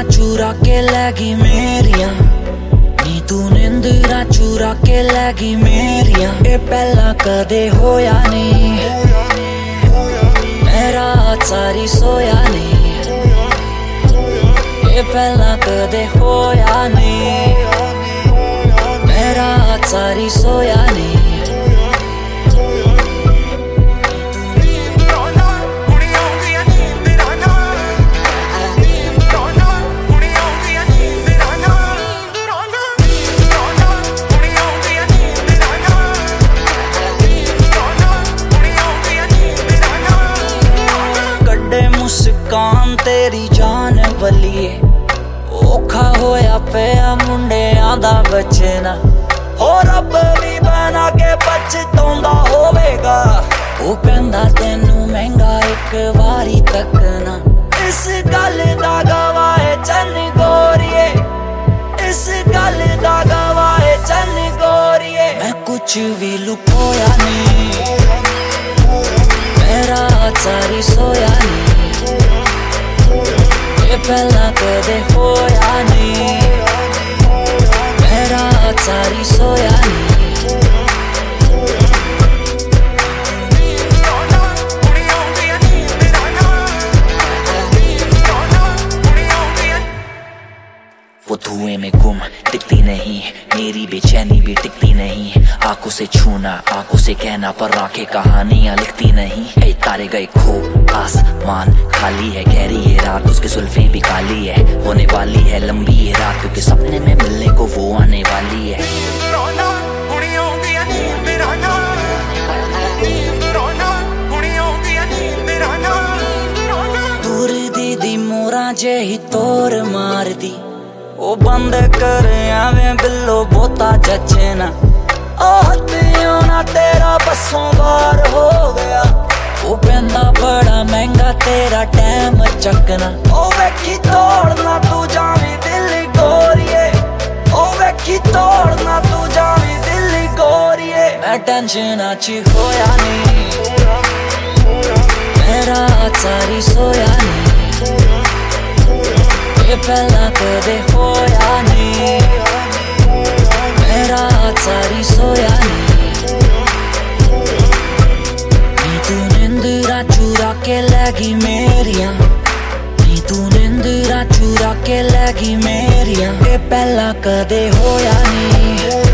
चूरा के लैगी मेरियां नी तू निंदरा चूरा के लैगी मेरियां ए पहला कदे होया नहीं मेरा सारी सोया नहीं ए पहला कदे होया नहीं मेरा सारी सोया नहीं मुस्कान तेरी जान वलिए औखा होया पिया मुंडियां दा बचना हो रब भी बना के पछताउंदा होवेगा ओ पैंदा तैनू महंगा एक वारी तकना इस गल दा गवाह है चन गोरिए इस गल दा गवाह है चन गोरिए मैं कुछ भी लुकोया नहीं मेरा सारी सोया नहीं ये पहला कदे होया नहीं मेरा सारी सोया नहीं वो धुएं में गुम टिकती नहीं मेरी बेचैनी भी टिकती नहीं आंखों से छूना आंखों से कहना पर आंखें कहानियां लिखती नहीं ए तारे गए खो आसमान खाली है गहरी ये रात उसके जुल्फें भी काली है होने वाली है लंबी ये रात क्योंकि सपने में मिलने को वो आने वाली है दूर दीदी मोरा जे ही तोर मार दी ओ बंद कर आवे बिल्लो बोता जचना ना तेरा बसों बार हो गया ओ पेंदा बड़ा महंगा तेरा टाइम चकना ओ वेखी तोड़ना तू जावी दिल गोरिए ओ वेखी तोड़ना तू जावी दिल गोरिए मैं टेंशन च होया नहीं मेरा सारी सोया नहीं ये पहला कदे होया नहीं मेरा सारी सोया नहीं नी तू निंदरा चूरा के लैगी मेरियां नी तू निंदरा चूरा के लैगी मेरियां ये पहला कदे होया नहीं।